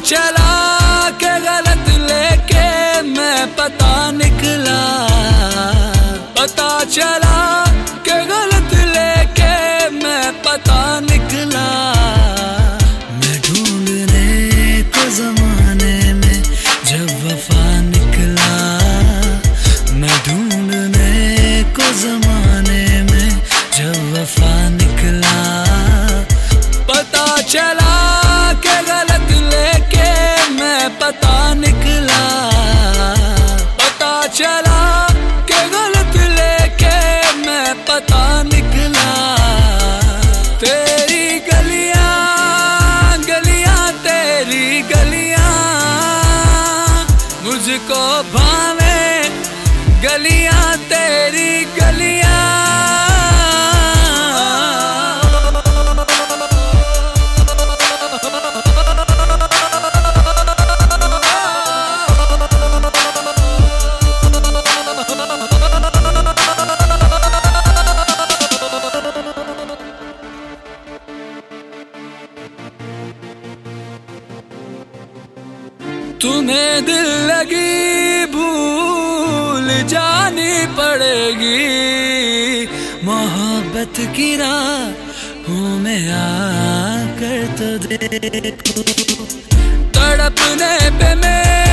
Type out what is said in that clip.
चला के गलत लेके मैं पता निकला, पता चला के गलत लेके मैं पता निकला। मैं ढूंढने को जमाने में जब वफा निकला, मैं ढूंढने को जमाने में जब वफा निकला। पता चला के गलत लेके मैं पता निकला, पता चला के गलत लेके मैं पता निकला। तेरी गलियां गलियां तेरी गलियां मुझको भावे, गलियां तेरी गलियां। तुम्हें दिल लगी भूल जानी पड़ेगी, मोहब्बत की राहों में आकर तो देखो। तड़पने पे मैं